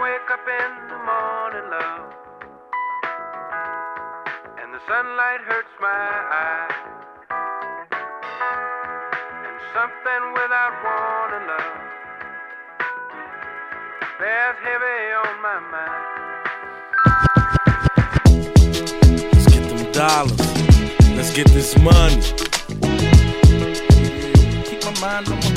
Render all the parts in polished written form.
wake up in the morning, love, and the sunlight hurts my eyes, and something without warning, love, bears heavy on my mind. Let's get them dollars. Let's get this money. Keep my mind on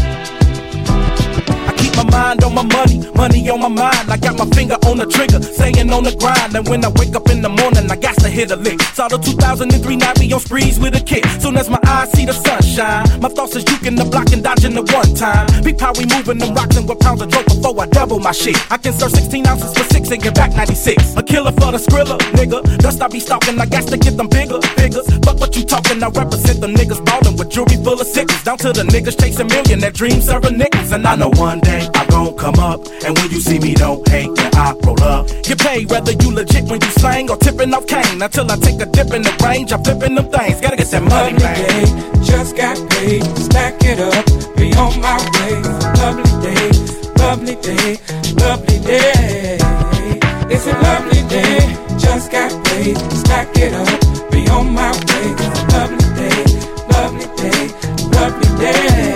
my mind on my money, money on my mind. I got my finger on the trigger, staying on the grind. And when I wake up in the morning, I got to hit a lick. Saw the 2003 Navi on sprees with a kid. Soon as my eyes see the sunshine, my thoughts is juking the block and dodging the one time. Peep how we moving them rocks and with pounds of dope before I double my shit. I can serve 16 ounces for 6 and get back 96. A killer for the skrilla, nigga. Dust I be stalking, I got to get them bigger figures. Fuck what you talking, I represent them niggas ballin' with jewelry full of sickles. Down to the niggas chasing million, that dream serving nickels. And I know one day I'm gon' come up, and when you see me, don't hate when I roll up. Get paid whether you legit when you slang or tipping off cane. Until I take a dip in the range, I'm flipping them things. Gotta get that money, man. Day, just got paid, stack it up, be on my way. Lovely day, lovely day, lovely day. It's a lovely day, just got paid, stack it up, be on my way. Lovely day, lovely day, lovely day.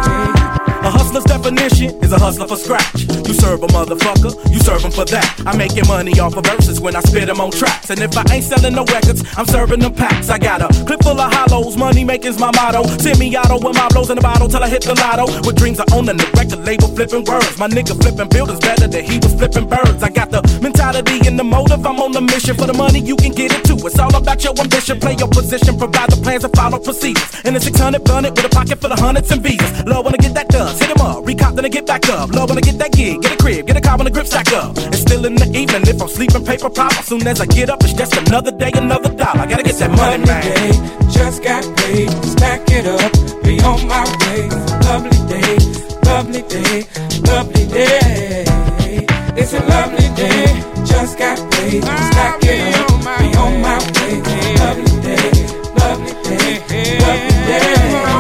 A hustler's definition is a hustler for scratch. You serve a motherfucker, you serve him for that. I'm making money off of verses when I spit them on tracks. And if I ain't selling no records, I'm serving them packs. I got a clip full of hollows, money making's my motto. Semi-auto with my blows in the bottle till I hit the lotto. With dreams of owning the record label, flipping words. My nigga flipping buildings better than he was flipping birds. I got the mentality and the motive, I'm on the mission. For the money, you can get it too. It's all about your ambition, play your position, provide the plans and follow procedures. And the 600 bun it with a pocket full of hundreds and visas. Love when I get that done. Hit him up, recop then I get back up. Love when I get that gig, get a crib, get a car when the grip stack up. And still in the evening, if I'm sleeping paper pop. As soon as I get up, it's just another day, another dollar. I gotta get that money, man. Day, just got paid, stack it up, be on my way. Lovely day, lovely day, lovely day. It's a lovely day, just got paid, stack it up, be on my way. Lovely day, lovely day, lovely day.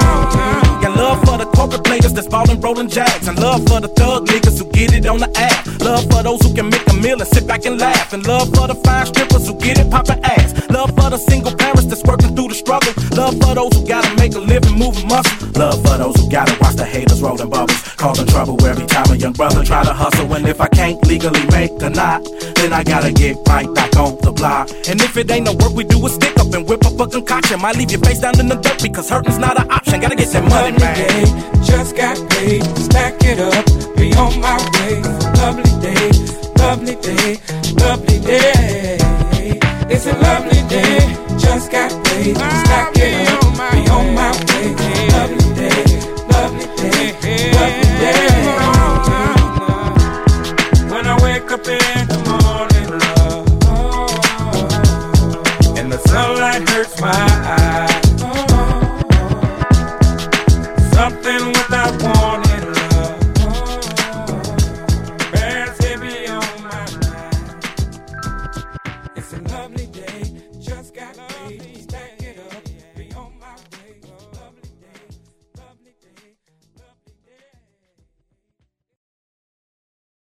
Got love for the corporate players that's ballin' rollin' jags, and love for the thug niggas who get it on the app. Love for those who can make a meal and sit back and laugh. And love for the fine strippers who get it poppin' ass. Love for the single parents that's working through the struggle. Love for those who gotta make a living moving muscle. Love for those who gotta watch the haters rollin' bubbles, causing trouble every time a young brother try to hustle. And if I can't legally make a knot, then I gotta get right back on the block. And if it ain't no work we do, is stick up and whip a fucking concoction. Might leave your face down in the dirt because hurting's not an option. Gotta get that money, man. Day, just got paid, stack it up, be on my way. Lovely day, lovely day, lovely day. It's a lovely day, just got paid, stack it up, be on my way. Lovely day, lovely day, lovely day. When I wake up in the morning, love, and the sunlight hurts my eyes,